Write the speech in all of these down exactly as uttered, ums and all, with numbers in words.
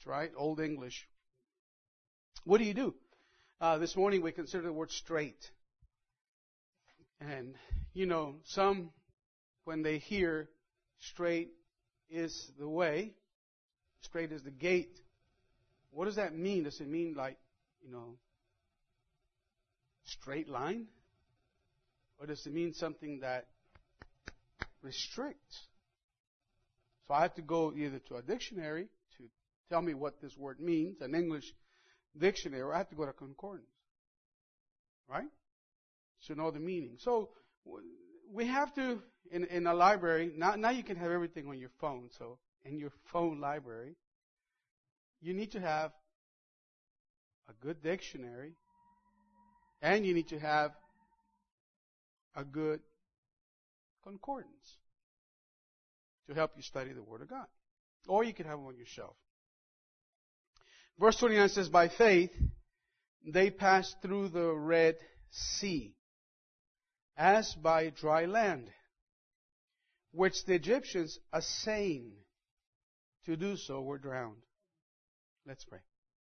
right? Old English. What do you do? Uh, this morning we considered the word straight. And, you know, some, when they hear straight is the way, straight is the gate, what does that mean? Does it mean like, you know, straight line? Or does it mean something that restricts? So I have to go either to a dictionary to tell me what this word means, an English dictionary, or I have to go to concordance. Right? To know the meaning. So we have to, in, in a library, now, now you can have everything on your phone. So in your phone library, you need to have a good dictionary, and you need to have a good concordance to help you study the Word of God. Or you can have them on your shelf. Verse twenty-nine says, by faith they passed through the Red Sea as by dry land, which the Egyptians, assaying to do so, were drowned. Let's pray.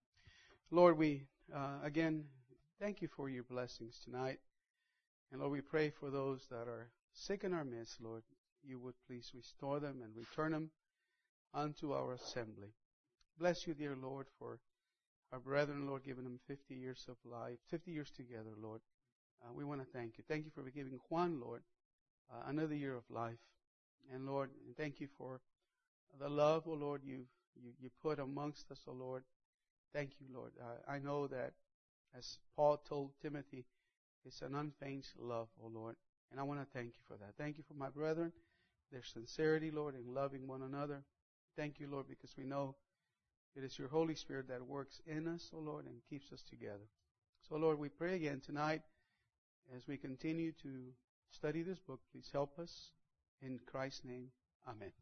Lord, we uh, again thank you for your blessings tonight. And Lord, we pray for those that are sick in our midst, Lord. You would please restore them and return them unto our assembly. Bless you, dear Lord, for our brethren, Lord, giving them fifty years of life, fifty years together, Lord. Uh, we want to thank you. Thank you for giving Juan, Lord, uh, another year of life. And Lord, thank you for the love, oh Lord, you you, you put amongst us, oh Lord. Thank you, Lord. Uh, I know that, as Paul told Timothy, it's an unfeigned love, oh Lord. And I want to thank you for that. Thank you for my brethren, their sincerity, Lord, in loving one another. Thank you, Lord, because we know it is your Holy Spirit that works in us, oh Lord, and keeps us together. So, Lord, we pray again tonight as we continue to study this book. Please help us. In Christ's name, amen.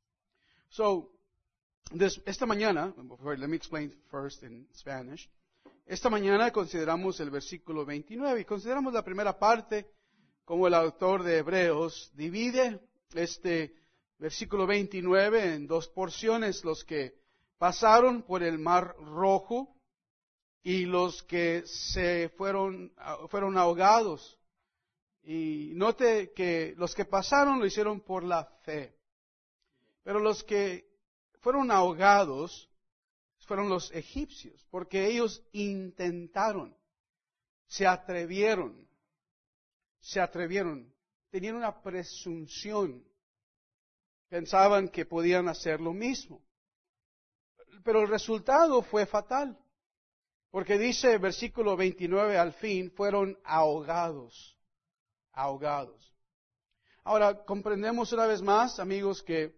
So, this, esta mañana, let me explain first in Spanish. Esta mañana consideramos el versículo veintinueve y consideramos la primera parte como el autor de Hebreos divide este versículo veintinueve en dos porciones, los que pasaron por el Mar Rojo y los que se fueron, fueron ahogados. Y note que los que pasaron lo hicieron por la fe. Pero los que fueron ahogados fueron los egipcios, porque ellos intentaron, se atrevieron, se atrevieron, tenían una presunción, pensaban que podían hacer lo mismo. Pero el resultado fue fatal, porque dice versículo veintinueve al fin, fueron ahogados, ahogados. Ahora, comprendemos una vez más, amigos, que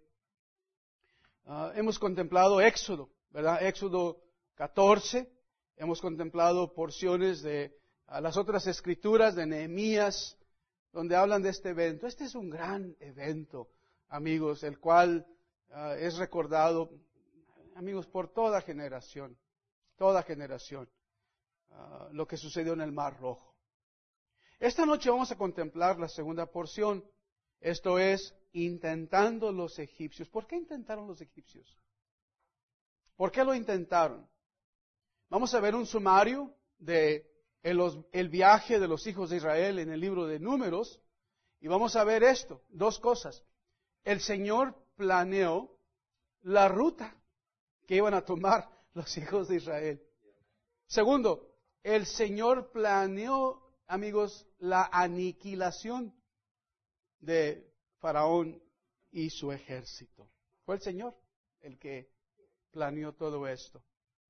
uh, hemos contemplado Éxodo, ¿verdad? Éxodo catorce, hemos contemplado porciones de uh, las otras escrituras de Nehemías, donde hablan de este evento. Este es un gran evento, amigos, el cual uh, es recordado, amigos, por toda generación, toda generación, uh, lo que sucedió en el Mar Rojo. Esta noche vamos a contemplar la segunda porción, esto es, intentando los egipcios. ¿Por qué intentaron los egipcios? ¿Por qué lo intentaron? Vamos a ver un sumario de el, el viaje de los hijos de Israel en el libro de Números, y vamos a ver esto, dos cosas. El Señor planeó la ruta que iban a tomar los hijos de Israel. Segundo, el Señor planeó, amigos, la aniquilación de Faraón y su ejército. Fue el Señor el que planeó todo esto.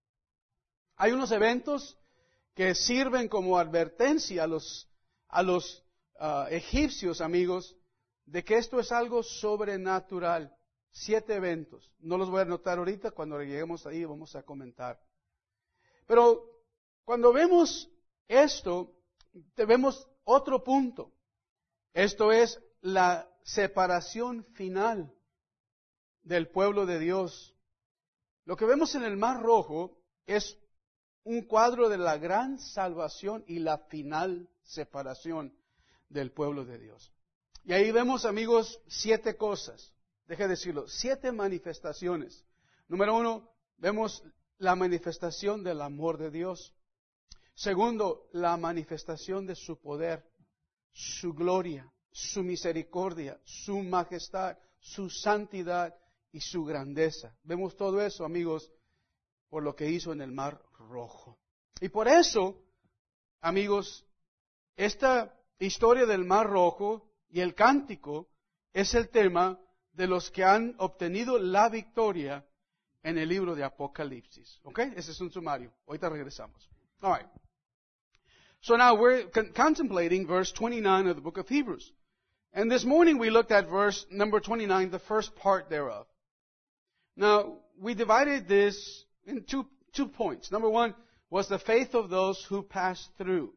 Hay unos eventos que sirven como advertencia a los, a los uh, egipcios, amigos, de que esto es algo sobrenatural. Siete eventos. No los voy a anotar ahorita, cuando lleguemos ahí vamos a comentar. Pero cuando vemos esto, vemos otro punto. Esto es la separación final del pueblo de Dios. Lo que vemos en el Mar Rojo es un cuadro de la gran salvación y la final separación del pueblo de Dios. Y ahí vemos, amigos, siete cosas. Deje decirlo, siete manifestaciones. Número uno, vemos la manifestación del amor de Dios. Segundo, la manifestación de su poder, su gloria, su misericordia, su majestad, su santidad y su grandeza. Vemos todo eso, amigos, por lo que hizo en el Mar Rojo. Y por eso, amigos, esta historia del Mar Rojo y el cántico es el tema de los que han obtenido la victoria en el libro de Apocalipsis. ¿Ok? Ese es un sumario. Ahorita regresamos. All right. So now we're con- contemplating verse twenty-nine of the book of Hebrews. And this morning we looked at verse number twenty-nine, the first part thereof. Now, we divided this in two, two points. Number one was the faith of those who passed through.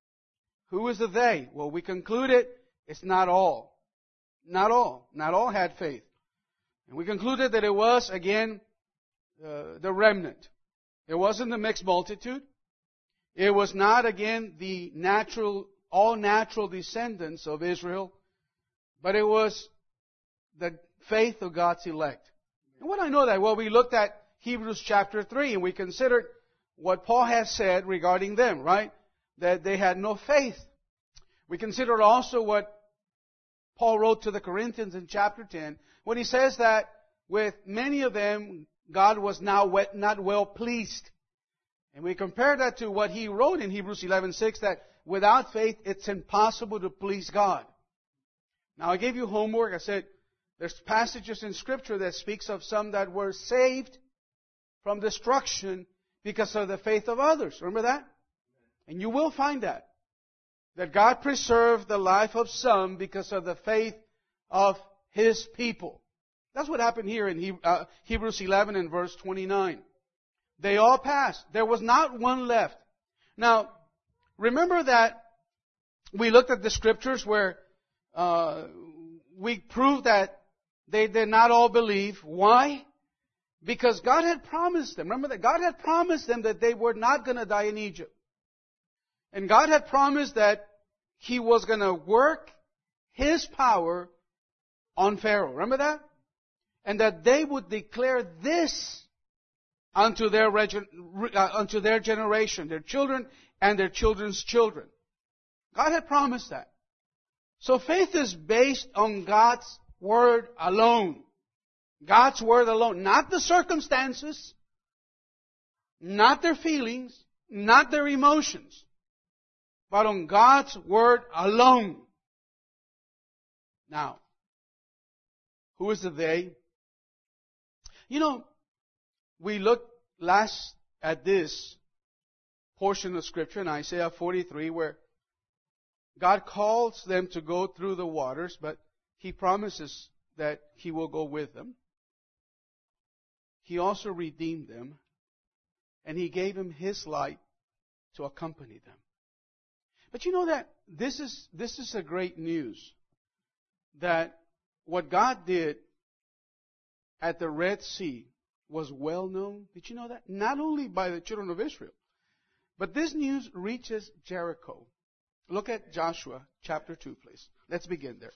Who is the they? Well, we concluded it's not all. Not all. Not all had faith. And we concluded that it was, again, uh, the remnant. It wasn't the mixed multitude. It was not, again, the natural, all natural descendants of Israel, but it was the faith of God's elect. And what I know that? Well, we looked at Hebrews chapter three, and we considered what Paul has said regarding them, right? That they had no faith. We considered also what Paul wrote to the Corinthians in chapter ten, when he says that with many of them, God was now not well pleased. And we compare that to what he wrote in Hebrews eleven six, that without faith, it's impossible to please God. Now, I gave you homework. I said, there's passages in Scripture that speaks of some that were saved from destruction because of the faith of others. Remember that? And you will find that. That God preserved the life of some because of the faith of His people. That's what happened here in Hebrews eleven and verse twenty-nine. They all passed. There was not one left. Now, remember that we looked at the Scriptures where uh, we proved that they did not all believe. Why? Because God had promised them. Remember that God had promised them that they were not going to die in Egypt. And God had promised that He was going to work His power on Pharaoh. Remember that? And that they would declare this unto their, regen- uh, unto their generation, their children and their children's children. God had promised that. So faith is based on God's Word alone. God's Word alone. Not the circumstances, not their feelings, not their emotions, but on God's Word alone. Now, who is the they? You know, we looked last at this portion of Scripture in Isaiah forty-three where God calls them to go through the waters, but He promises that He will go with them. He also redeemed them, and He gave them His light to accompany them. But you know that this is, this is a great news, that what God did at the Red Sea was well known. Did you know that? Not only by the children of Israel, but this news reaches Jericho. Look at Joshua chapter two, please. Let's begin there.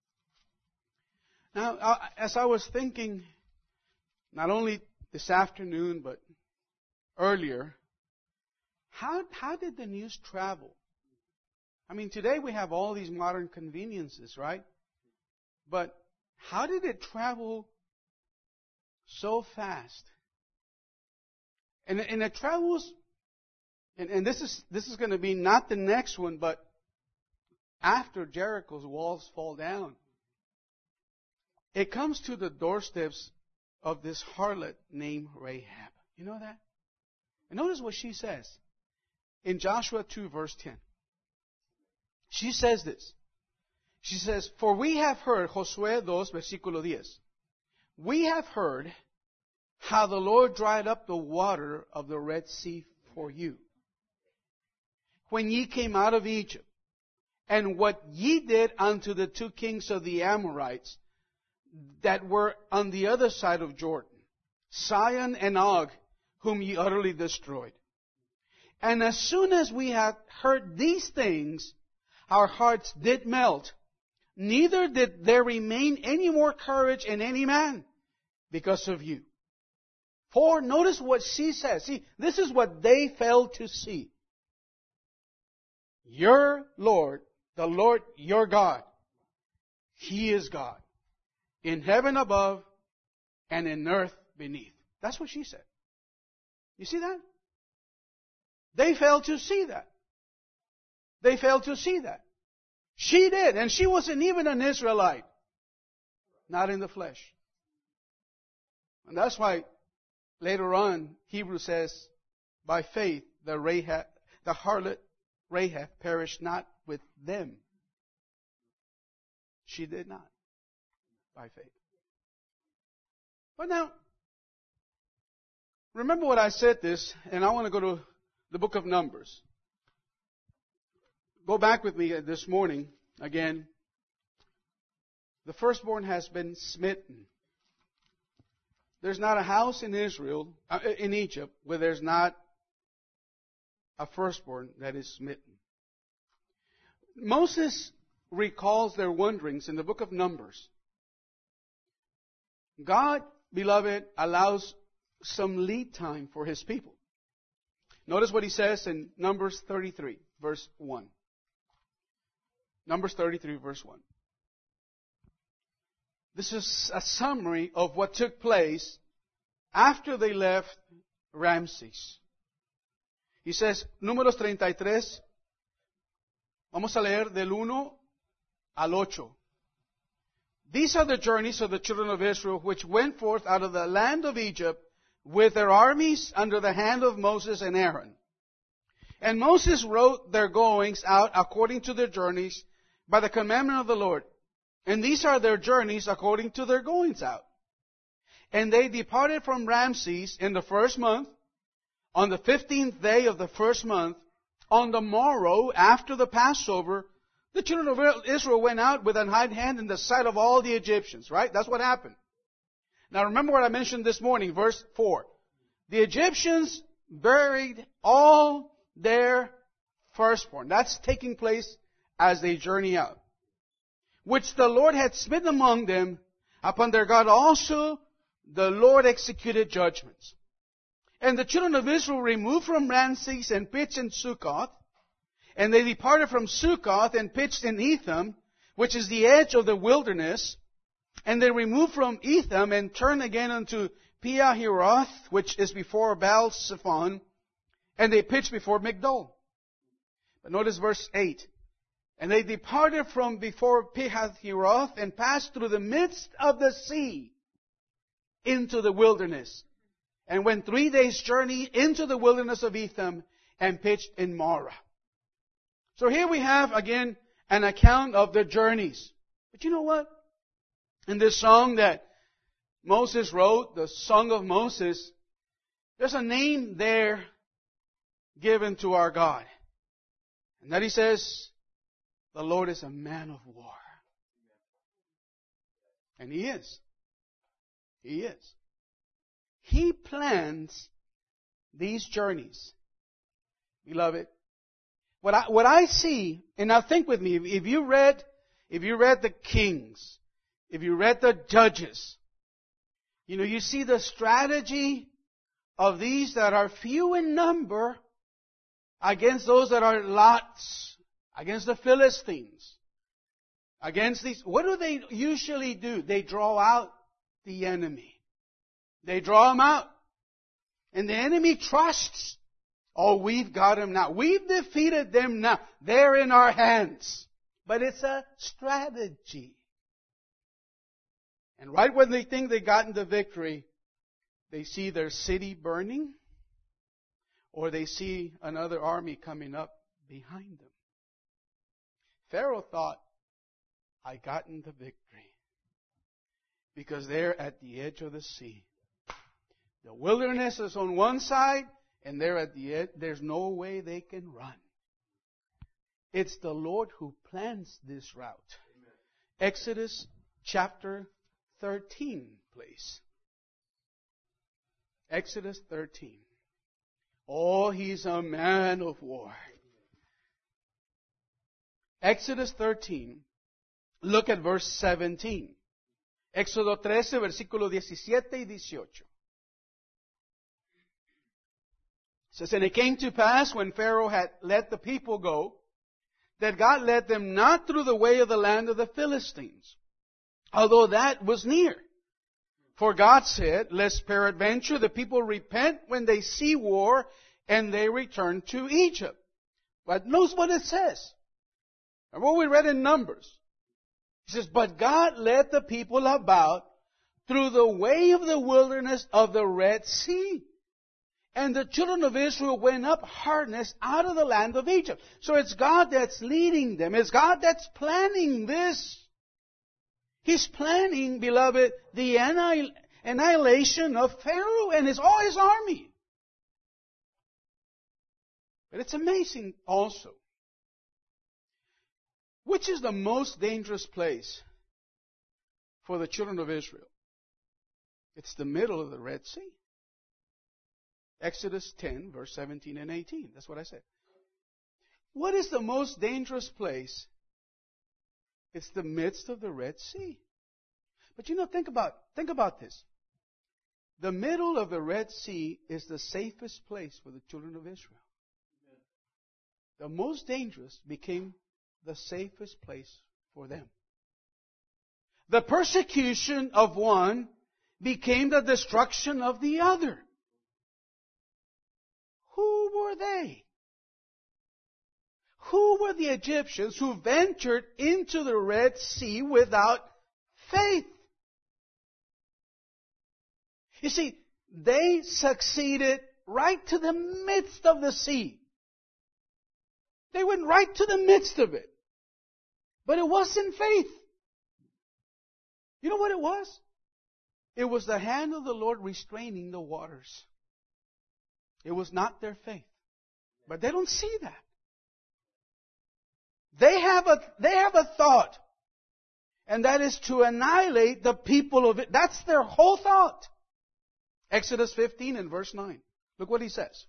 Now, as I was thinking, not only this afternoon, but earlier, how, how did the news travel? I mean, today we have all these modern conveniences, right? But how did it travel so fast? And, and it travels, and, and this is this is going to be not the next one, but after Jericho's walls fall down. It comes to the doorsteps of this harlot named Rahab. You know that? And notice what she says in Joshua two, verse ten. She says this. She says, for we have heard, Josué two, versículo diez. We have heard how the Lord dried up the water of the Red Sea for you, when ye came out of Egypt, and what ye did unto the two kings of the Amorites that were on the other side of Jordan, Sihon and Og, whom ye utterly destroyed. And as soon as we had heard these things, our hearts did melt, neither did there remain any more courage in any man because of you. For, notice what she says. See, this is what they failed to see. Your Lord, the Lord your God, He is God. In heaven above and in earth beneath. That's what she said. You see that? They failed to see that. They failed to see that. She did, and she wasn't even an Israelite. Not in the flesh. And that's why later on, Hebrews says, by faith, the Rahab, the harlot Rahab perished not with them. She did not. By faith. But now, remember what I said this, and I want to go to the book of Numbers. Go back with me this morning again. The firstborn has been smitten. There's not a house in Israel, uh, in Egypt, where there's not a firstborn that is smitten. Moses recalls their wanderings in the book of Numbers. God, beloved, allows some lead time for His people. Notice what He says in Numbers thirty-three, verse one. Numbers thirty-three, verse one. This is a summary of what took place after they left Ramses. He says, Números treinta y tres, vamos a leer del uno al ocho. These are the journeys of the children of Israel which went forth out of the land of Egypt with their armies under the hand of Moses and Aaron. And Moses wrote their goings out according to their journeys by the commandment of the Lord. And these are their journeys according to their goings out. And they departed from Ramses in the first month, on the fifteenth day of the first month, on the morrow after the Passover. The children of Israel went out with an high hand in the sight of all the Egyptians, right? That's what happened. Now remember what I mentioned this morning, verse four. The Egyptians buried all their firstborn. That's taking place as they journey out. Which the Lord had smitten among them, upon their God also the Lord executed judgments. And the children of Israel removed from Ramses and pitched in Succoth. And they departed from Succoth and pitched in Etham, which is the edge of the wilderness. And they removed from Etham and turned again unto Pihahiroth, which is before Baal-Zephon. And they pitched before Migdol. But notice verse eight. And they departed from before Pihahiroth and passed through the midst of the sea into the wilderness. And went three days' journey into the wilderness of Etham and pitched in Marah. So here we have again an account of the journeys. But you know what? In this song that Moses wrote, the Song of Moses, there's a name there given to our God. And that He says, the Lord is a man of war. And He is. He is. He plans these journeys. Beloved, what I, what I see, and now think with me, if you read, if you read the Kings, if you read the Judges, you know, you see the strategy of these that are few in number against those that are lots, against the Philistines, against these. What do they usually do? They draw out the enemy. They draw them out. And the enemy trusts. Oh, we've got them now. We've defeated them now. They're in our hands. But it's a strategy. And right when they think they've gotten the victory, they see their city burning, or they see another army coming up behind them. Pharaoh thought, I gotten the victory. Because they're at the edge of the sea. The wilderness is on one side, and they're at the edge. There's no way they can run. It's the Lord who plans this route. Amen. Exodus chapter thirteen, please. Exodus thirteen. Oh, He's a man of war. Exodus thirteen. Look at verse seventeen. Éxodo trece, versículo diecisiete y dieciocho. It says, and it came to pass when Pharaoh had let the people go, that God led them not through the way of the land of the Philistines, although that was near. For God said, lest peradventure the people repent when they see war, and they return to Egypt. But notice what it says. And what we read in Numbers. It says, but God led the people about through the way of the wilderness of the Red Sea. And the children of Israel went up harnessed out of the land of Egypt. So it's God that's leading them. It's God that's planning this. He's planning, beloved, the annihilation of Pharaoh and his, all his army. But it's amazing also. Which is the most dangerous place for the children of Israel? It's the middle of the Red Sea. Exodus ten, verse seventeen and eighteen. That's what I said. What is the most dangerous place? It's the midst of the Red Sea. But you know, think about, think about this. The middle of the Red Sea is the safest place for the children of Israel. The most dangerous became the safest place for them. The persecution of one became the destruction of the other. Who were they? Who were the Egyptians who ventured into the Red Sea without faith? You see, they succeeded right to the midst of the sea. They went right to the midst of it. But it wasn't faith. You know what it was? It was the hand of the Lord restraining the waters. It was not their faith. But they don't see that. They have a, they have a thought. And that is to annihilate the people of it. That's their whole thought. Exodus fifteen and verse nine. Look what he says.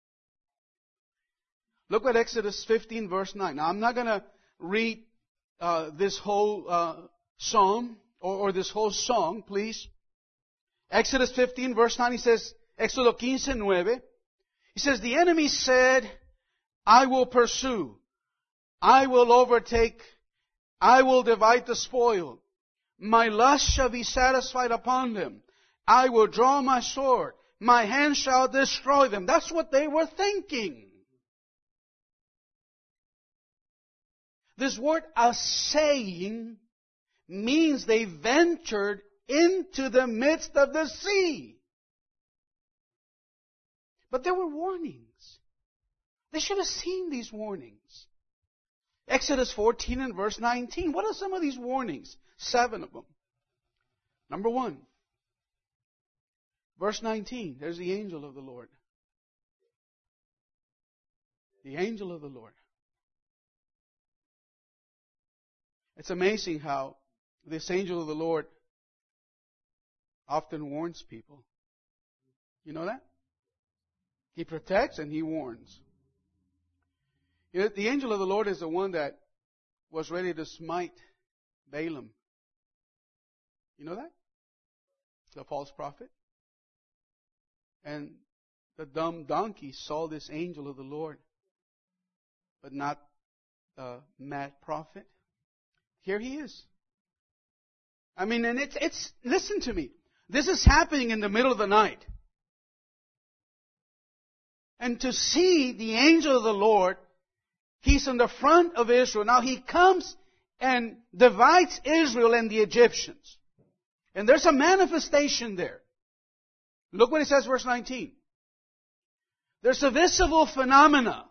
Look what Exodus fifteen verse nine. Now I'm not going to read uh, this whole uh, psalm or, or this whole song, please. Exodus fifteen verse nine, he says, Éxodo quince nueve. He says, the enemy said, I will pursue. I will overtake. I will divide the spoil. My lust shall be satisfied upon them. I will draw my sword. My hand shall destroy them. That's what they were thinking. This word assaying means they ventured into the midst of the sea. But there were warnings. They should have seen these warnings. Exodus fourteen and verse nineteen. What are some of these warnings? Seven of them. Number one. Verse nineteen. There's the angel of the Lord. The angel of the Lord. It's amazing how this angel of the Lord often warns people. You know that? He protects and he warns. You know, the angel of the Lord is the one that was ready to smite Balaam. You know that? The false prophet. And the dumb donkey saw this angel of the Lord, but not the mad prophet. Here he is. I mean, and it's, it's, listen to me. This is happening in the middle of the night. And to see the angel of the Lord, he's in the front of Israel. Now he comes and divides Israel and the Egyptians. And there's a manifestation there. Look what it says, verse nineteen. There's a visible phenomena.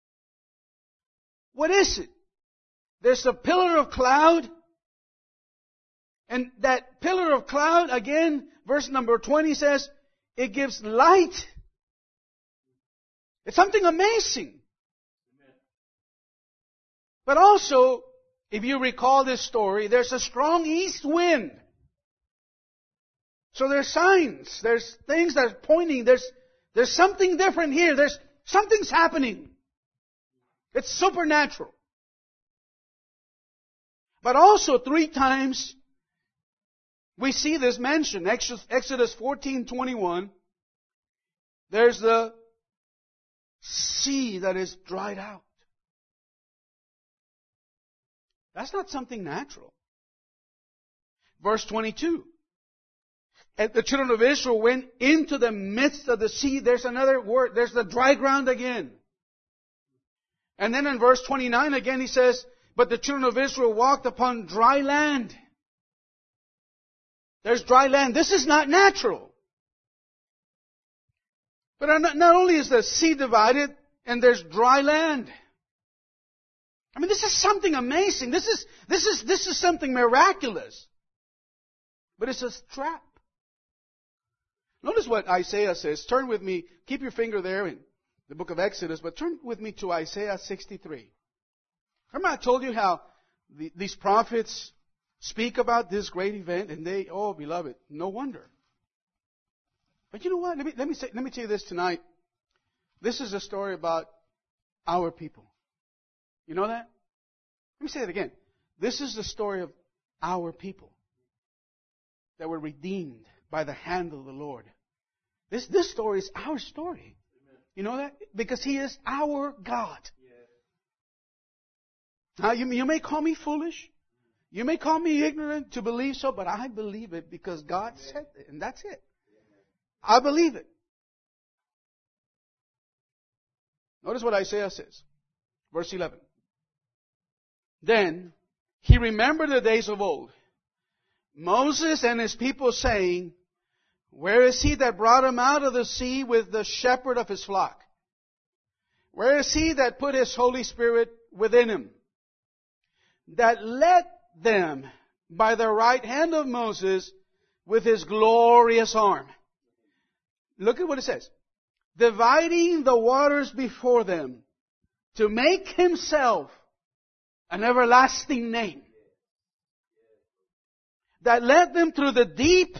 What is it? There's a pillar of cloud. And that pillar of cloud, again, verse number twenty says, it gives light. It's something amazing. But also, if you recall this story, there's a strong east wind. So there's signs, there's things that are pointing, there's, there's something different here, there's, something's happening. It's supernatural. But also three times, we see this mentioned. Exodus fourteen twenty-one, there's the sea that is dried out. That's not something natural. Verse twenty-two. And the children of Israel went into the midst of the sea. There's another word. There's the dry ground again. And then in verse twenty-nine again he says, but the children of Israel walked upon dry land. There's dry land. This is not natural. But not only is the sea divided and there's dry land. I mean, this is something amazing. This is, this is, this is something miraculous. But it's a trap. Notice what Isaiah says. Turn with me. Keep your finger there in the book of Exodus, but turn with me to Isaiah sixty-three. Remember I told you how the, these prophets speak about this great event, and they, oh, beloved, no wonder. But you know what? Let me, let me say, let me tell you this tonight. This is a story about our people. You know that? Let me say it again. This is the story of our people that were redeemed by the hand of the Lord. This, this story is our story. Amen. You know that? Because He is our God. Yes. Now, you, you may call me foolish. You may call me ignorant to believe so, but I believe it because God Amen. Said it, and that's it. Amen. I believe it. Notice what Isaiah says. Verse eleven. Then he remembered the days of old, Moses and his people saying, where is he that brought him out of the sea with the shepherd of his flock? Where is he that put his Holy Spirit within him? That led them by the right hand of Moses with his glorious arm. Look at what it says. Dividing the waters before them to make himself an everlasting name. That led them through the deep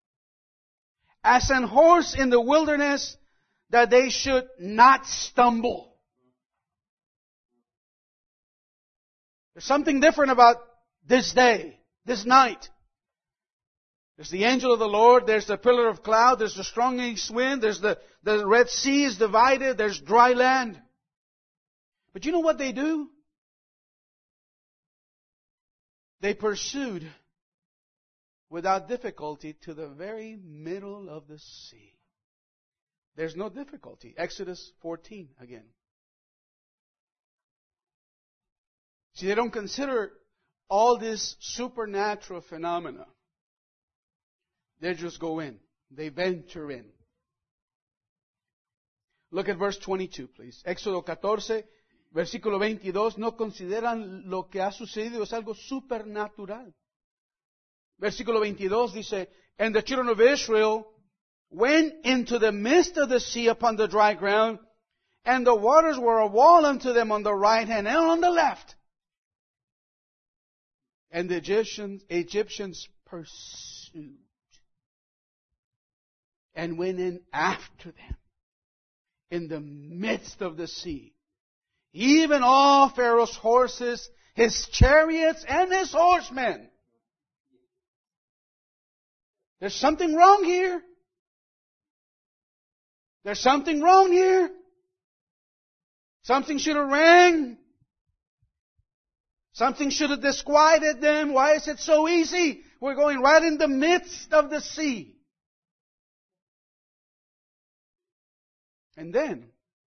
as an horse in the wilderness, that they should not stumble. There's something different about this day, this night. There's the angel of the Lord, there's the pillar of cloud, there's the strong east wind, there's the, the Red Sea is divided, there's dry land. But you know what they do? They pursued without difficulty to the very middle of the sea. There's no difficulty. Exodus fourteen again. See, they don't consider all this supernatural phenomena. They just go in. They venture in. Look at verse twenty-two, please. Éxodo catorce, versículo veintidós. No consideran lo que ha sucedido. Es algo supernatural. Versículo veintidós dice, and the children of Israel went into the midst of the sea upon the dry ground, and the waters were a wall unto them on the right hand and on the left. And the Egyptians, Egyptians pursued and went in after them in the midst of the sea. Even all Pharaoh's horses, his chariots, and his horsemen. There's something wrong here. There's something wrong here. Something should have rang. Something should have disquieted them. Why is it so easy? We're going right in the midst of the sea. And then,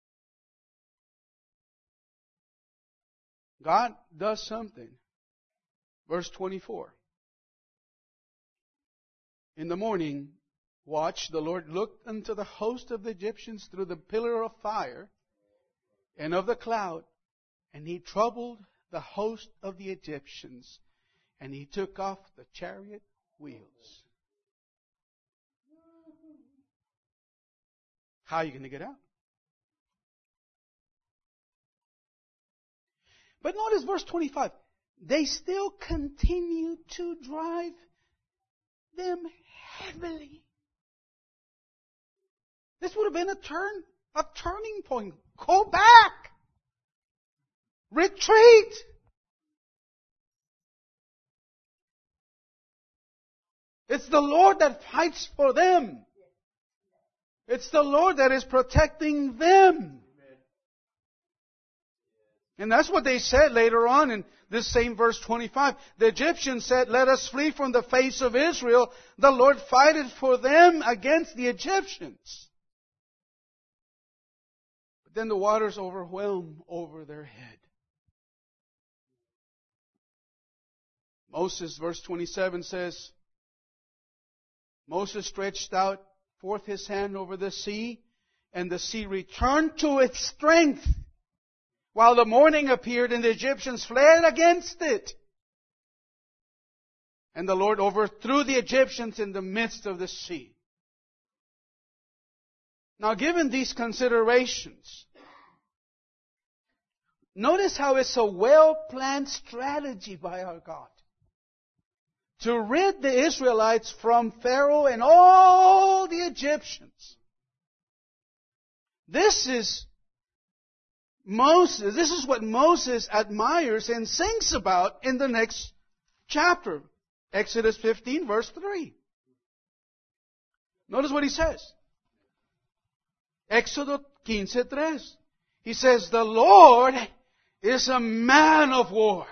God does something. Verse twenty-four. In the morning watch, the Lord looked unto the host of the Egyptians through the pillar of fire and of the cloud, and He troubled the host of the Egyptians, and He took off the chariot wheels. How are you going to get out? But notice verse twenty-five. They still continue to drive them heavily. This would have been a turn, a turning point. Go back. Retreat. It's the Lord that fights for them. It's the Lord that is protecting them. And that's what they said later on in this same verse twenty-five. The Egyptians said, let us flee from the face of Israel. The Lord fighteth for them against the Egyptians. But then the waters overwhelm over their head. Moses, verse twenty-seven says, Moses stretched out forth his hand over the sea, and the sea returned to its strength, while the morning appeared, and the Egyptians fled against it. And the Lord overthrew the Egyptians in the midst of the sea. Now, given these considerations, notice how it's a well-planned strategy by our God to rid the Israelites from Pharaoh and all the Egyptians. This is Moses, this is what Moses admires and sings about in the next chapter. Exodus fifteen, verse three. Notice what he says. Éxodo quince tres. He says, the Lord is a man of war.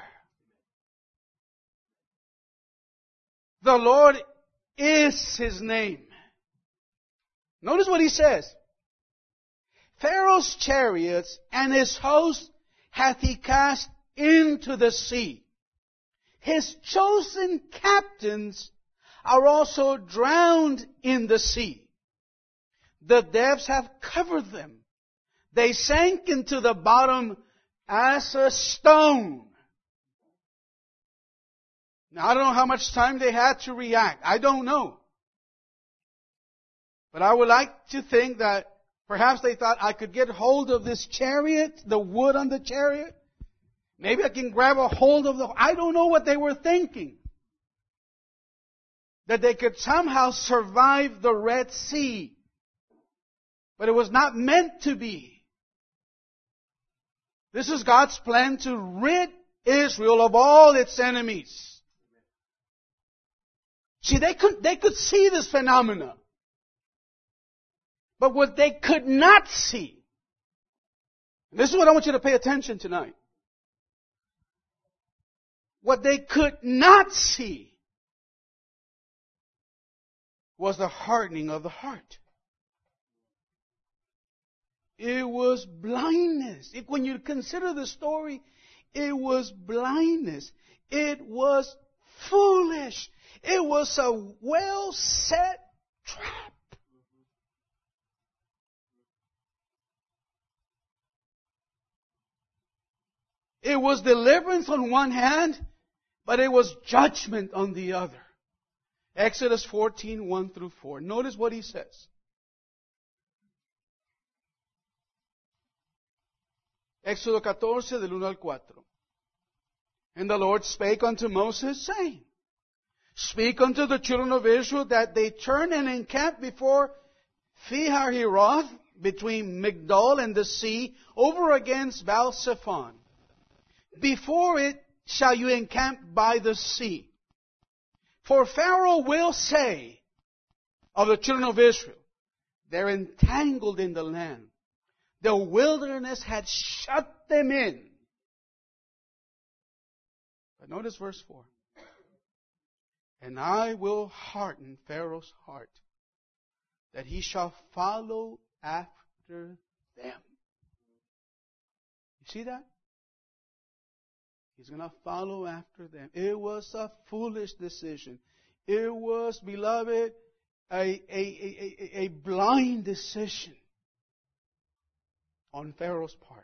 The Lord is His name. Notice what he says. Pharaoh's chariots and his host hath he cast into the sea. His chosen captains are also drowned in the sea. The depths have covered them. They sank into the bottom as a stone. Now, I don't know how much time they had to react. I don't know. But I would like to think that perhaps they thought, I could get hold of this chariot, the wood on the chariot. Maybe I can grab a hold of the... I don't know what they were thinking. That they could somehow survive the Red Sea. But it was not meant to be. This is God's plan to rid Israel of all its enemies. See, they could, they could see this phenomena. But what they could not see, and this is what I want you to pay attention tonight. What they could not see was the hardening of the heart. It was blindness. If, when you consider the story, it was blindness. It was foolish. It was a well-set trap. It was deliverance on one hand, but it was judgment on the other. Exodus fourteen, one through four. Notice what he says. Éxodo catorce, del uno al cuatro. And the Lord spake unto Moses, saying, Speak unto the children of Israel that they turn and encamp before Pihahirot, between Migdol and the sea, over against Baal-Zephon. Before it shall you encamp by the sea. For Pharaoh will say of the children of Israel, they're entangled in the land. The wilderness had shut them in. But notice verse four. And I will harden Pharaoh's heart, that he shall follow after them. You see that? He's going to follow after them. It was a foolish decision. It was, beloved, a, a, a, a, a blind decision on Pharaoh's part.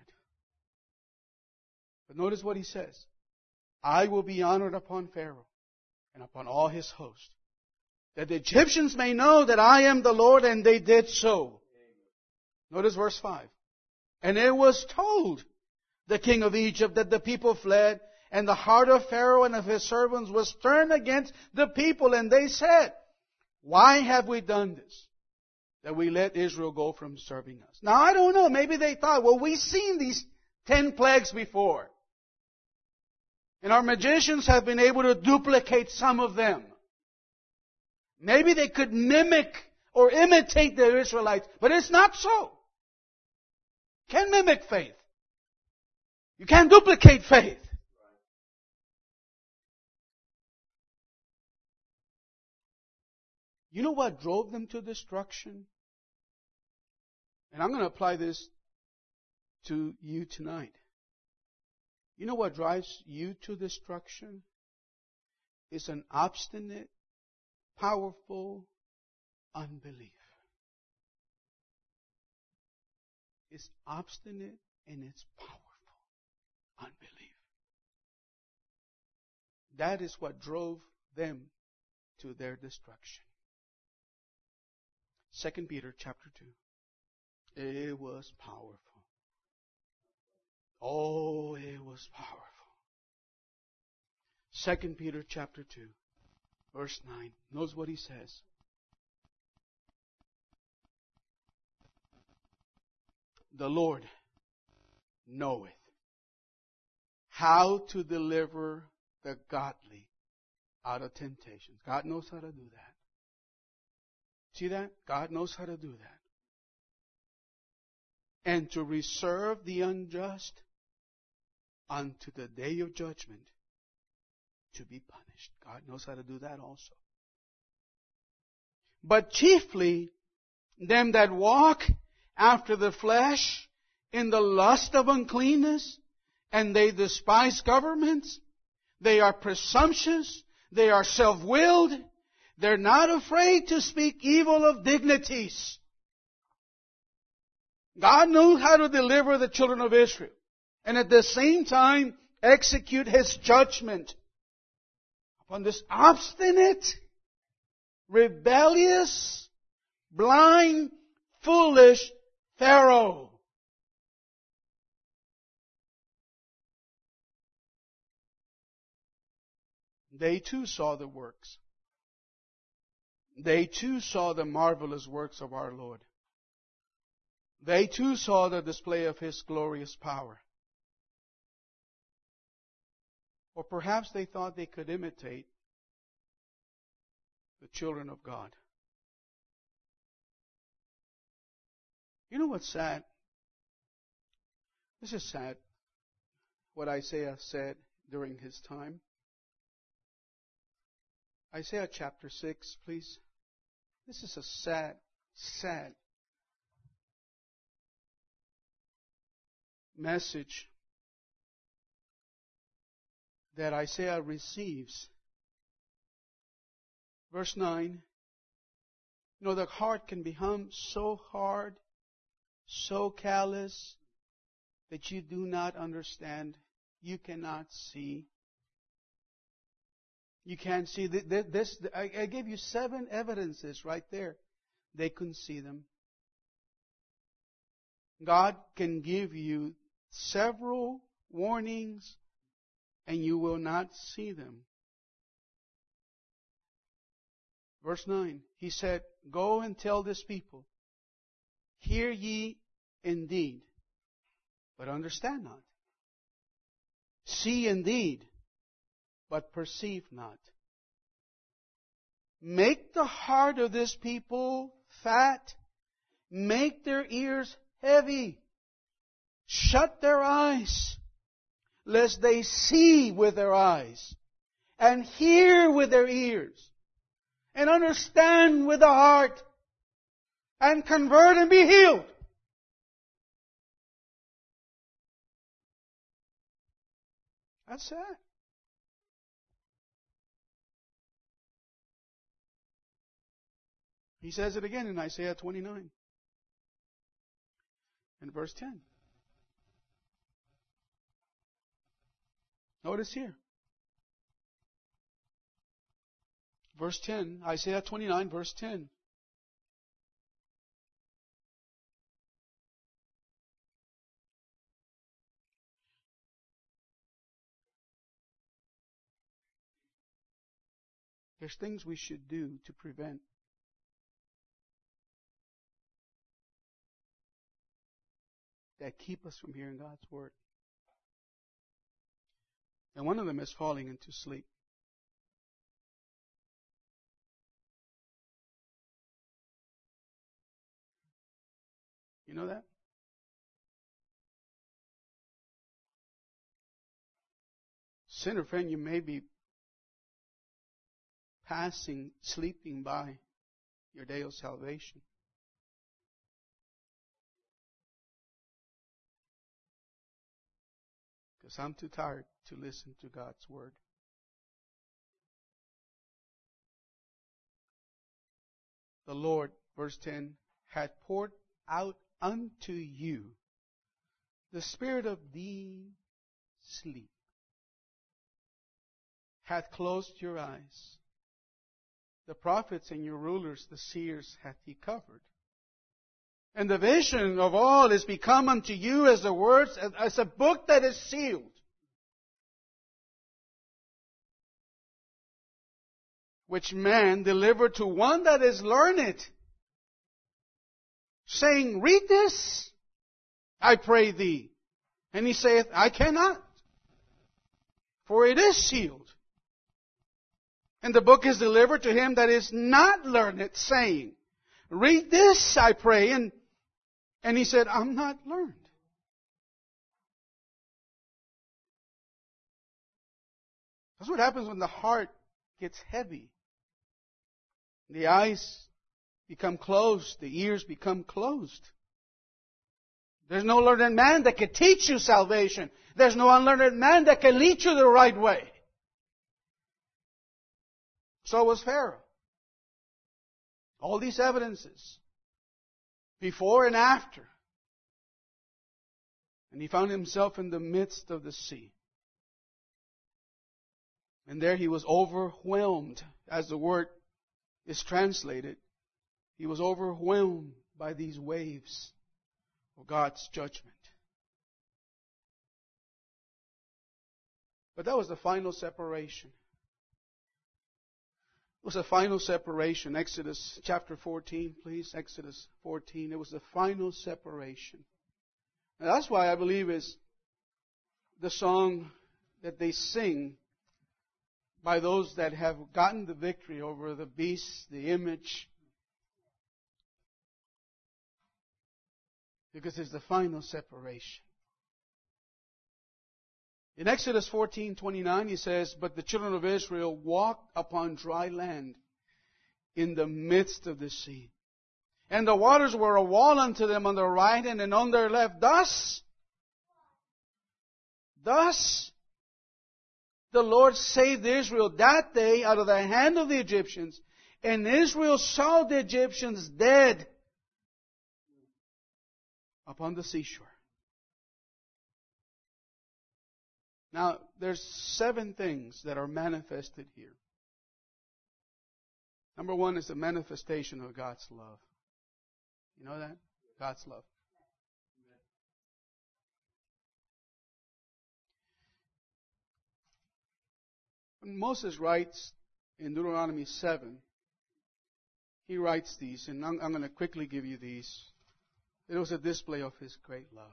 But notice what he says. I will be honored upon Pharaoh and upon all his host, that the Egyptians may know that I am the Lord, and they did so. Notice verse five. And it was told the king of Egypt that the people fled, and the heart of Pharaoh and of his servants was turned against the people, and they said, Why have we done this, that we let Israel go from serving us? Now, I don't know. Maybe they thought, well, we've seen these ten plagues before. And our magicians have been able to duplicate some of them. Maybe they could mimic or imitate the Israelites, but it's not so. Can't mimic faith. You can't duplicate faith. You know what drove them to destruction? And I'm going to apply this to you tonight. You know what drives you to destruction? It's an obstinate, powerful unbelief. It's obstinate and it's powerful unbelief. That is what drove them to their destruction. Second Peter chapter two. It was powerful. Oh, it was powerful. Second Peter chapter two, verse nine. Notice what he says. The Lord knoweth how to deliver the godly out of temptations. God knows how to do that. See that? God knows how to do that. And to reserve the unjust unto the day of judgment to be punished. God knows how to do that also. But chiefly them that walk after the flesh in the lust of uncleanness, and they despise governments. They are presumptuous. They are self-willed. They're not afraid to speak evil of dignities. God knows how to deliver the children of Israel, and at the same time execute His judgment upon this obstinate, rebellious, blind, foolish Pharaoh. They too saw the works. They too saw the marvelous works of our Lord. They too saw the display of His glorious power. Or perhaps they thought they could imitate the children of God. You know what's sad? This is sad. What Isaiah said during his time. Isaiah chapter six, please. This is a sad, sad message that Isaiah receives. Verse nine. You know, the heart can become so hard, so callous, that you do not understand. You cannot see. You can't see. This, I gave you seven evidences right there. They couldn't see them. God can give you several warnings and you will not see them. Verse nine, He said, Go and tell this people, hear ye indeed, but understand not. See indeed, but perceive not. Make the heart of this people fat. Make their ears heavy. Shut their eyes, lest they see with their eyes, and hear with their ears, and understand with the heart, and convert and be healed. That's sad. He says it again in Isaiah twenty-nine. In verse ten. Notice here. Verse ten, Isaiah twenty-nine, verse ten. There's things we should do to prevent that keep us from hearing God's Word. And one of them is falling into sleep. You know that? sinner friend, you may be passing, sleeping by your day of salvation. Because I'm too tired to listen to God's Word. The Lord, verse ten, had poured out unto you the spirit of deep sleep, hath closed your eyes. The prophets and your rulers, the seers, hath he covered. And the vision of all is become unto you as the words, as a book that is sealed. Which man delivered to one that is learned, saying, read this, I pray thee. And he saith, I cannot, for it is sealed. And the book is delivered to him that is not learned, saying, read this, I pray. And, and he said, I'm not learned. That's what happens when the heart gets heavy. The eyes become closed. The ears become closed. There's no learned man that can teach you salvation. There's no unlearned man that can lead you the right way. So was Pharaoh. All these evidences, before and after. And he found himself in the midst of the sea. And there he was overwhelmed, as the word is translated. He was overwhelmed by these waves of God's judgment. But that was the final separation. It was a final separation. Exodus chapter fourteen, please. Exodus fourteen. It was the final separation. And that's why I believe is the song that they sing by those that have gotten the victory over the beast, the image. Because it's the final separation. In Exodus fourteen twenty-nine, he says, but the children of Israel walked upon dry land in the midst of the sea. And the waters were a wall unto them on their right hand and on their left. Thus, thus, the Lord saved Israel that day out of the hand of the Egyptians. And Israel saw the Egyptians dead upon the seashore. Now, there's seven things that are manifested here. Number one is the manifestation of God's love. You know that? God's love. When Moses writes in Deuteronomy seven, he writes these, and I'm, I'm going to quickly give you these. It was a display of his great love.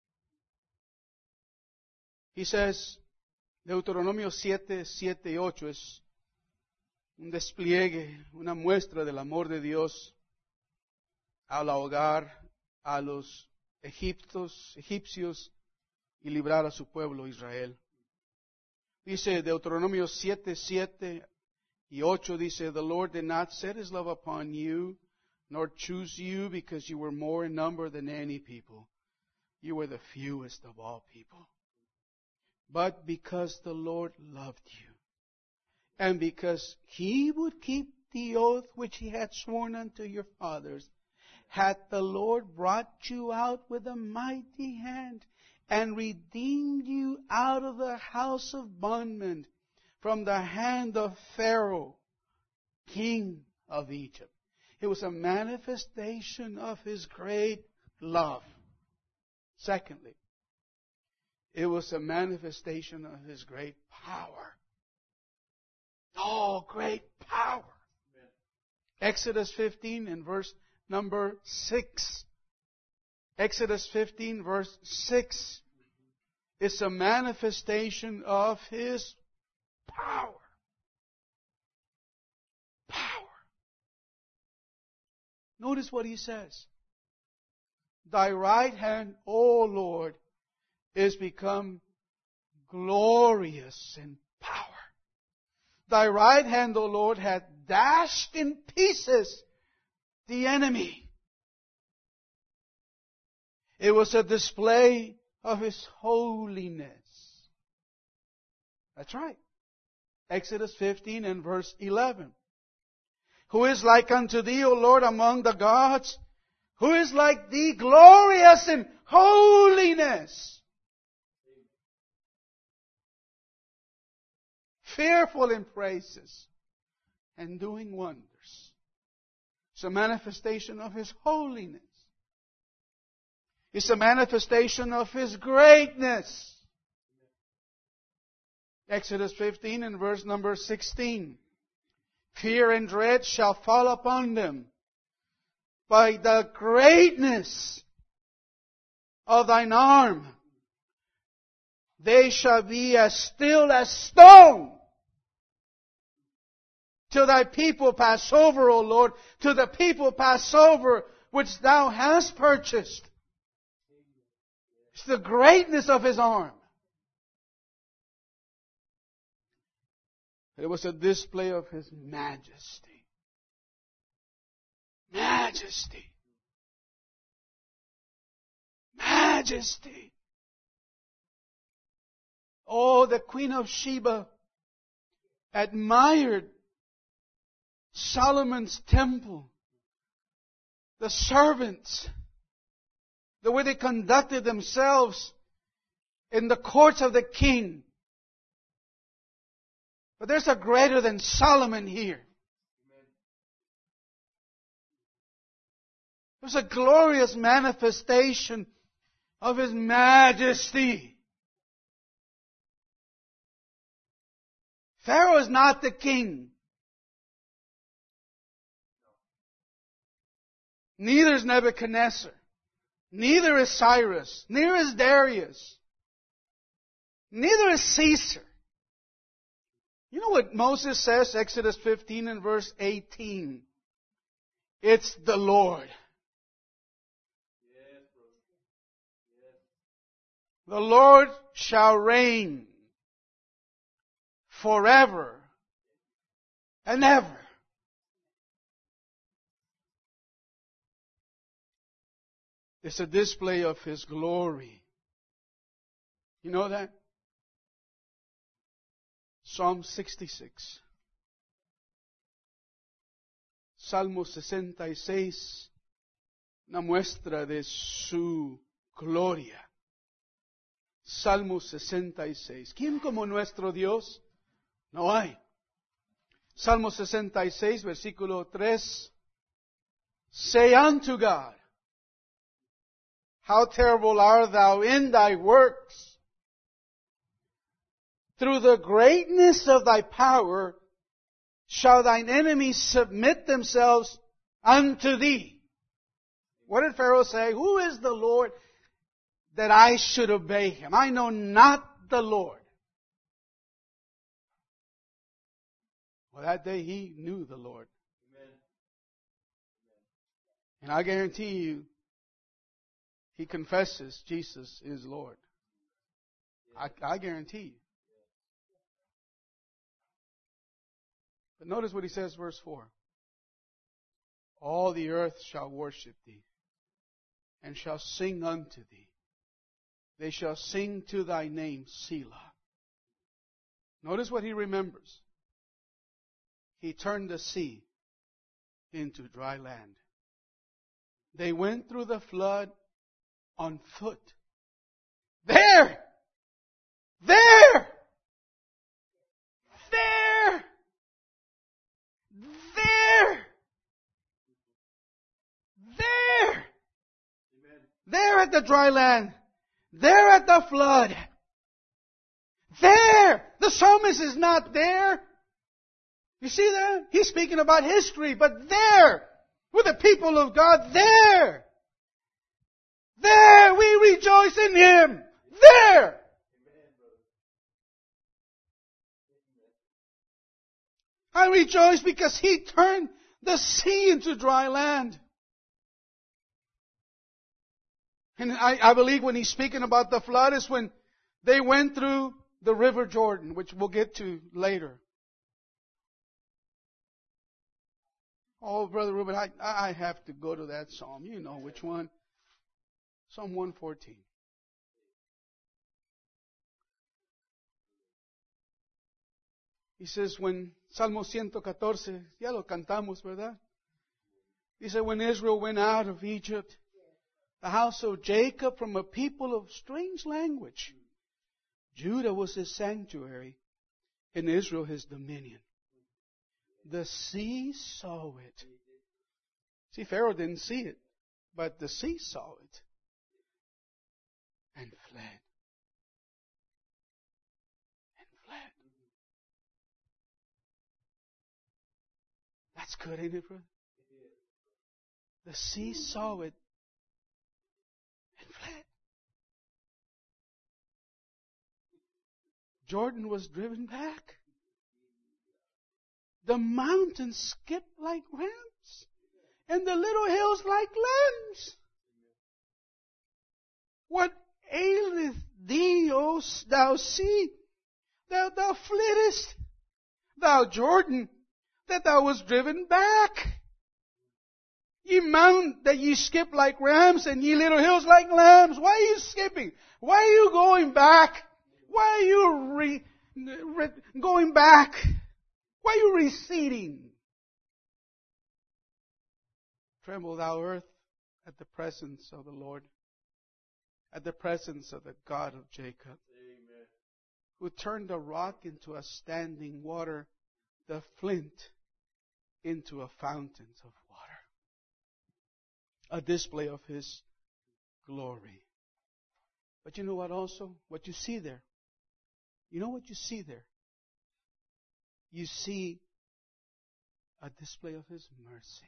He says, Deuteronomio siete, siete y ocho es un despliegue, una muestra del amor de Dios al ahogar a los egiptos, egipcios y librar a su pueblo Israel. Dice Deuteronomio siete, siete y ocho, dice, the Lord did not set his love upon you, nor choose you because you were more in number than any people. You were the fewest of all people. But because the Lord loved you, and because He would keep the oath which He had sworn unto your fathers, hath the Lord brought you out with a mighty hand, and redeemed you out of the house of bondmen, from the hand of Pharaoh, king of Egypt. It was a manifestation of His great love. Secondly, it was a manifestation of His great power. Oh, great power. Amen. Exodus fifteen and verse number six. Exodus fifteen verse six. It's a manifestation of His power. Power. Notice what He says. Thy right hand, O Lord, is become glorious in power. Thy right hand, O Lord, hath dashed in pieces the enemy. It was a display of His holiness. That's right. Exodus fifteen and verse eleven. Who is like unto Thee, O Lord, among the gods? Who is like Thee, glorious in holiness? Fearful in praises and doing wonders. It's a manifestation of His holiness. It's a manifestation of His greatness. Exodus fifteen and verse number sixteen. Fear and dread shall fall upon them by the greatness of Thine arm. They shall be as still as stone till Thy people pass over, O Lord, till the people pass over which Thou hast purchased. It's the greatness of His arm. It was a display of His majesty. Majesty. Majesty. Oh, the Queen of Sheba admired Solomon's temple. The servants, the way they conducted themselves in the courts of the king. But there's a greater than Solomon here. There's a glorious manifestation of His majesty. Pharaoh is not the king. Neither is Nebuchadnezzar. Neither is Cyrus. Neither is Darius. Neither is Caesar. You know what Moses says, Exodus fifteen and verse eighteen? It's the Lord. The Lord shall reign forever and ever. It's a display of His glory. You know that? Psalm sixty-six. Salmo sesenta y seis. Una muestra de su gloria. Salmo sesenta y seis. ¿Quién como nuestro Dios? No hay. Salmo sesenta y seis, versículo tres. Say unto God, how terrible art Thou in Thy works! Through the greatness of Thy power shall Thine enemies submit themselves unto Thee. What did Pharaoh say? Who is the Lord that I should obey Him? I know not the Lord. Well, that day he knew the Lord. Amen. And I guarantee you, he confesses Jesus is Lord. I, I guarantee you. But notice what he says, verse four. All the earth shall worship Thee, and shall sing unto Thee. They shall sing to Thy name, Selah. Notice what he remembers. He turned the sea into dry land. They went through the flood on foot. There! There! There! There! There! There at the dry land. There at the flood. There! The psalmist is not there. You see that? He's speaking about history, but there! With the people of God, there! There! We rejoice in Him! There! I rejoice because He turned the sea into dry land. And I, I believe when He's speaking about the flood is when they went through the River Jordan, which we'll get to later. Oh, Brother Reuben, I, I have to go to that psalm. You know which one. Psalm one fourteen. He says, when Salmo one fourteen, ya lo cantamos, ¿verdad? He said, when Israel went out of Egypt, the house of Jacob from a people of strange language, Judah was his sanctuary, and Israel his dominion. The sea saw it. See, Pharaoh didn't see it, but the sea saw it and fled. And fled. That's good, ain't it, brother? The sea saw it and fled. Jordan was driven back. The mountains skipped like rams, and the little hills like lambs. What aileth thee, O thou sea? Thou, thou flittest, thou Jordan, that thou was driven back. Ye mount that ye skip like rams, and ye little hills like lambs. Why are you skipping? Why are you going back? Why are you re, re, going back? Why are you receding? Tremble, thou earth, at the presence of the Lord, at the presence of the God of Jacob, Amen. Who turned a rock into a standing water, the flint into a fountain of water. A display of His glory. But you know what also? What you see there. You know what you see there? You see a display of His mercy.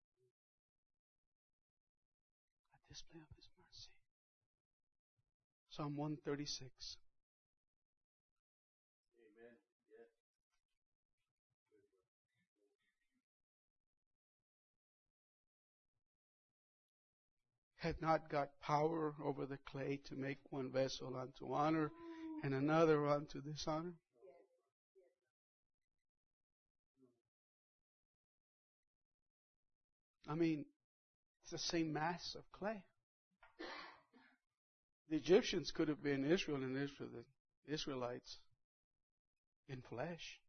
A display of His mercy. Psalm one thirty-six. Amen. Yes. Had not got power over the clay to make one vessel unto honor and another unto dishonor. I mean, it's the same mass of clay. The Egyptians could have been Israel and Israel, the Israelites in flesh.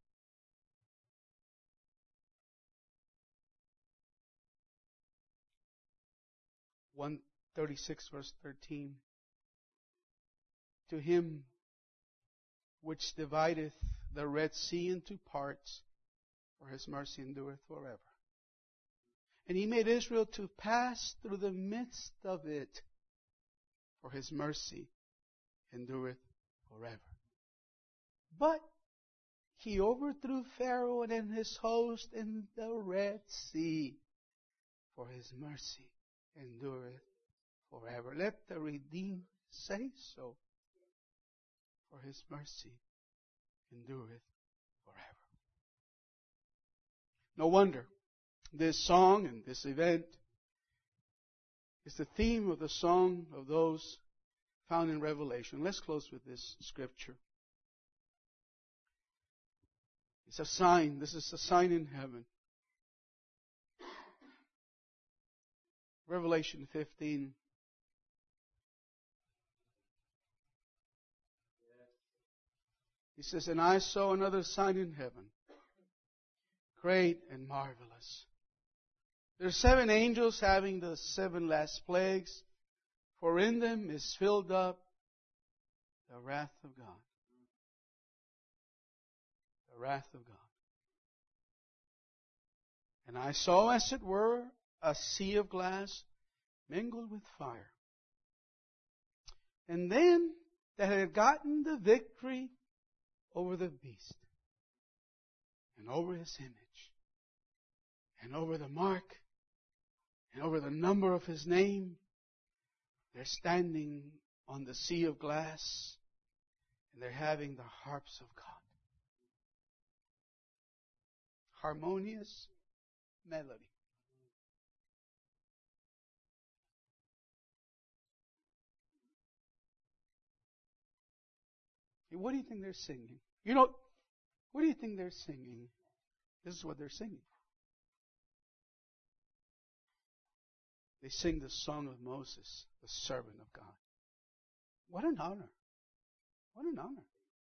one thirty-six verse thirteen. To Him which divideth the Red Sea into parts, for His mercy endureth forever. And He made Israel to pass through the midst of it, for His mercy endureth forever. But He overthrew Pharaoh and his host in the Red Sea, for His mercy endureth forever. Let the redeemed say so, for His mercy endureth forever. No wonder this song and this event is the theme of the song of those found in Revelation. Let's close with this scripture. It's a sign. This is a sign in heaven. Revelation fifteen. He says, and I saw another sign in heaven, great and marvelous. There are seven angels having the seven last plagues, for in them is filled up the wrath of God. The wrath of God. And I saw, as it were, a sea of glass mingled with fire. And then that had gotten the victory over the beast, and over his image, and over the mark, and over the number of his name, they're standing on the sea of glass, and they're having the harps of God. Harmonious melody. What do you think they're singing? You know, what do you think they're singing? This is what they're singing. They sing the song of Moses, the servant of God. What an honor. What an honor.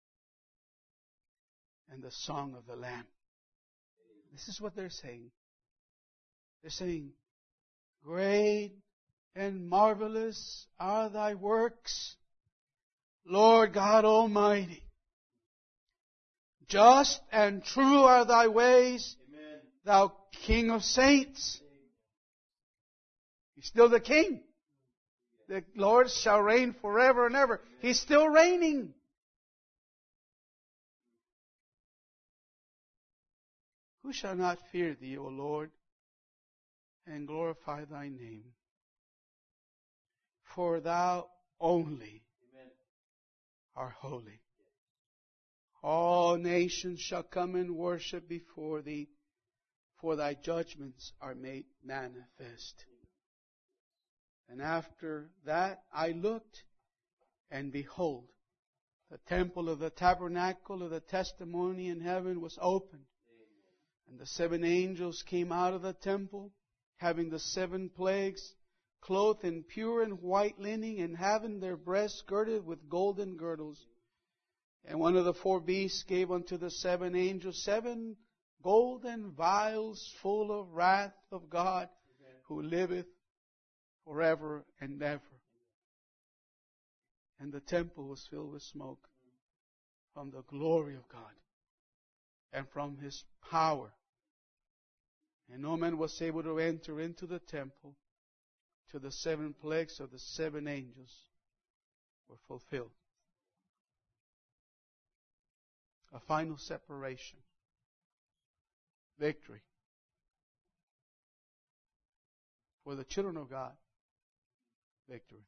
And the song of the Lamb. This is what they're saying. They're saying, great and marvelous are thy works, Lord God Almighty. Just and true are thy ways, Amen. Thou King of saints. He's still the King. The Lord shall reign forever and ever. He's still reigning. Who shall not fear thee, O Lord, and glorify thy name? For thou only Amen. Art holy. All nations shall come and worship before thee, for thy judgments are made manifest. And after that I looked, and behold, the temple of the tabernacle of the testimony in heaven was opened. And the seven angels came out of the temple, having the seven plagues, clothed in pure and white linen, and having their breasts girded with golden girdles. And one of the four beasts gave unto the seven angels seven golden vials full of wrath of God, who liveth forever and ever. And the temple was filled with smoke from the glory of God and from His power. And no man was able to enter into the temple till the seven plagues of the seven angels were fulfilled. A final separation. Victory. For the children of God, victory.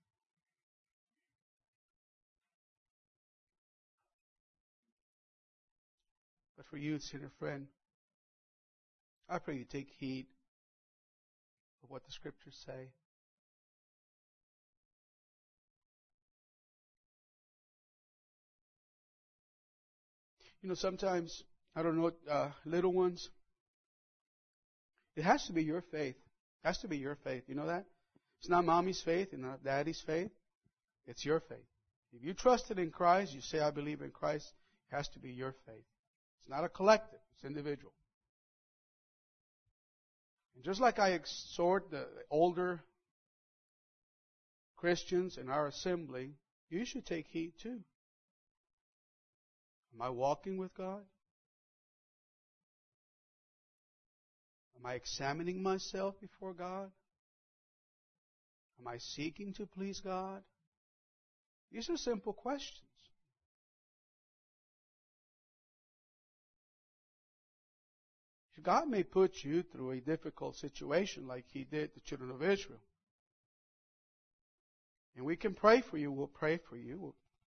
But for you, sinner friend, I pray you take heed of what the Scriptures say. You know, sometimes, I don't know, uh, little ones, it has to be your faith. It has to be your faith. You know that? It's not mommy's faith and not daddy's faith. It's your faith. If you trusted in Christ, you say, I believe in Christ, it has to be your faith. It's not a collective. It's individual. And just like I exhort the older Christians in our assembly, you should take heed too. Am I walking with God? Am I examining myself before God? Am I seeking to please God? These are simple questions. God may put you through a difficult situation like He did the children of Israel. And we can pray for you. We'll pray for you.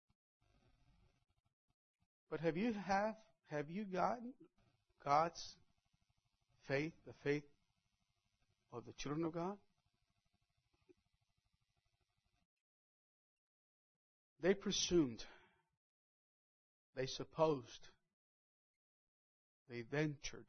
But have you have have you gotten God's faith, the faith of the children of God? They presumed. They supposed. They ventured.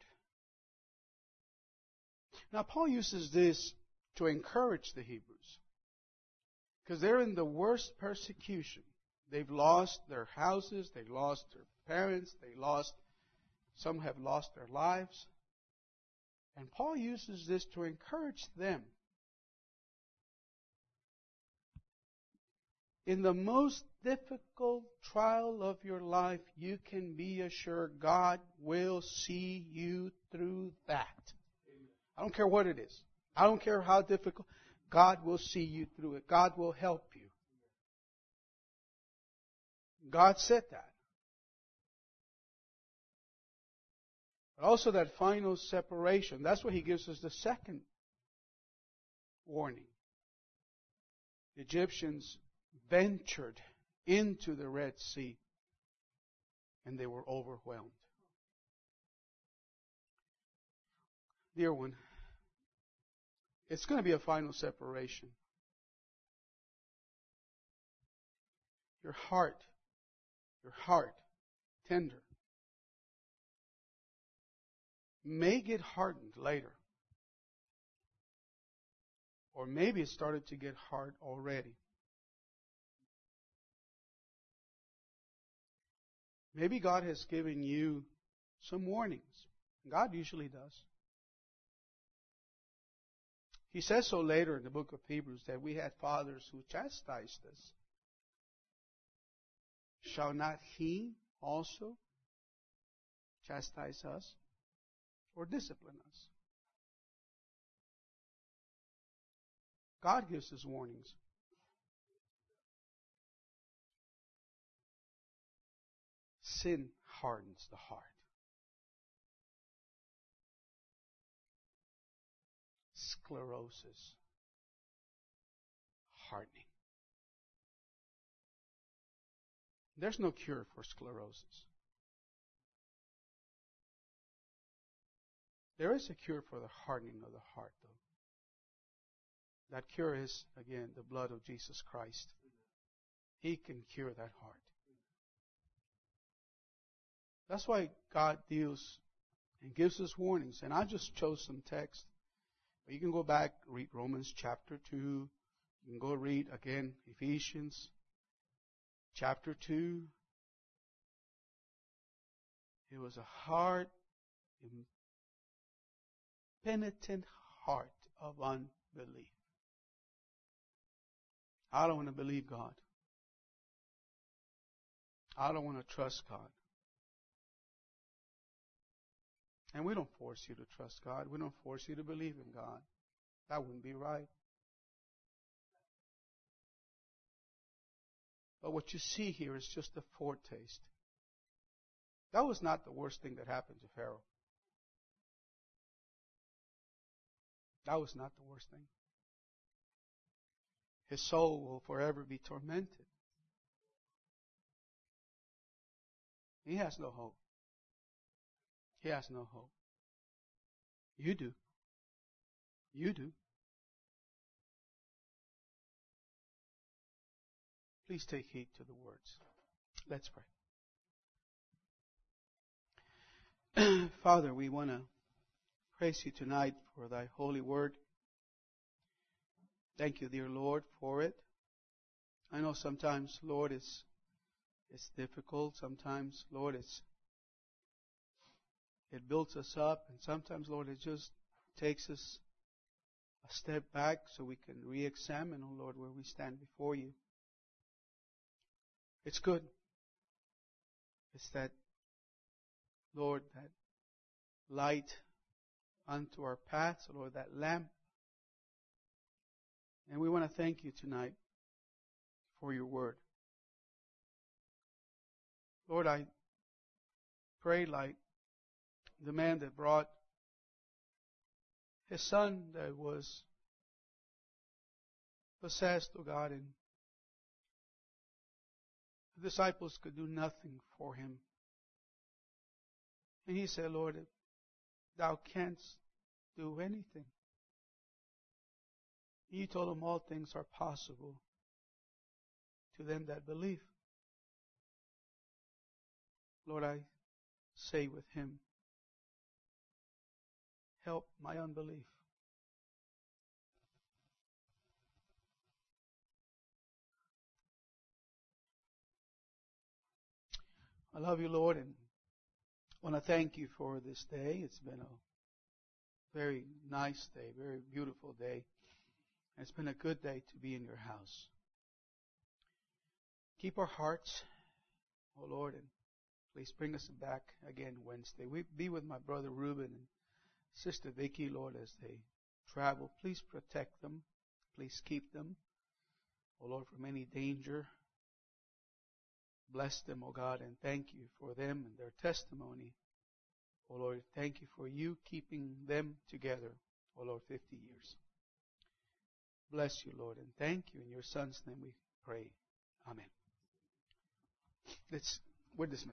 Now, Paul uses this to encourage the Hebrews because they're in the worst persecution. They've lost their houses, they've lost their parents, they lost, some have lost their lives. And Paul uses this to encourage them. In the most difficult trial of your life, you can be assured God will see you through that. I don't care what it is. I don't care how difficult. God will see you through it. God will help you. God said that. But also that final separation. That's why He gives us the second warning. The Egyptians ventured into the Red Sea and they were overwhelmed. Dear one, it's going to be a final separation. Your heart, your heart, tender, may get hardened later. Or maybe it started to get hard already. Maybe God has given you some warnings. God usually does. He says so later in the book of Hebrews that we had fathers who chastised us. Shall not He also chastise us or discipline us? God gives us warnings. Sin hardens the heart. Sclerosis, hardening. There's no cure for sclerosis. There is a cure for the hardening of the heart, though. That cure is, again, the blood of Jesus Christ. He can cure that heart. That's why God deals and gives us warnings. And I just chose some text. You can go back, read Romans chapter two. You can go read, again, Ephesians chapter two. It was a hard, impenitent heart of unbelief. I don't want to believe God. I don't want to trust God. And we don't force you to trust God. We don't force you to believe in God. That wouldn't be right. But what you see here is just a foretaste. That was not the worst thing that happened to Pharaoh. That was not the worst thing. His soul will forever be tormented. He has no hope. He has no hope. You do. You do. Please take heed to the words. Let's pray. Father, we want to praise you tonight for thy holy word. Thank you, dear Lord, for it. I know sometimes, Lord, it's, it's difficult. Sometimes, Lord, it's It builds us up, and sometimes, Lord, it just takes us a step back so we can re-examine, oh Lord, where we stand before you. It's good. It's that, Lord, that light unto our paths, Lord, that lamp. And we want to thank you tonight for your word. Lord, I pray like the man that brought his son that was possessed, oh God, and the disciples could do nothing for him. And he said, Lord, thou canst do anything. You told him all things are possible to them that believe. Lord, I say with him, help my unbelief. I love you, Lord, and want to thank you for this day. It's been a very nice day, very beautiful day. It's been a good day to be in your house. Keep our hearts, oh Lord, and please bring us back again Wednesday. We be with my brother Reuben and Sister Vicky, Lord, as they travel. Please protect them. Please keep them, oh Lord, from any danger. Bless them, oh God, and thank you for them and their testimony. Oh Lord, thank you for you keeping them together, oh Lord, fifty years. Bless you, Lord, and thank you. In your Son's name we pray. Amen. Let's, we're dismissed.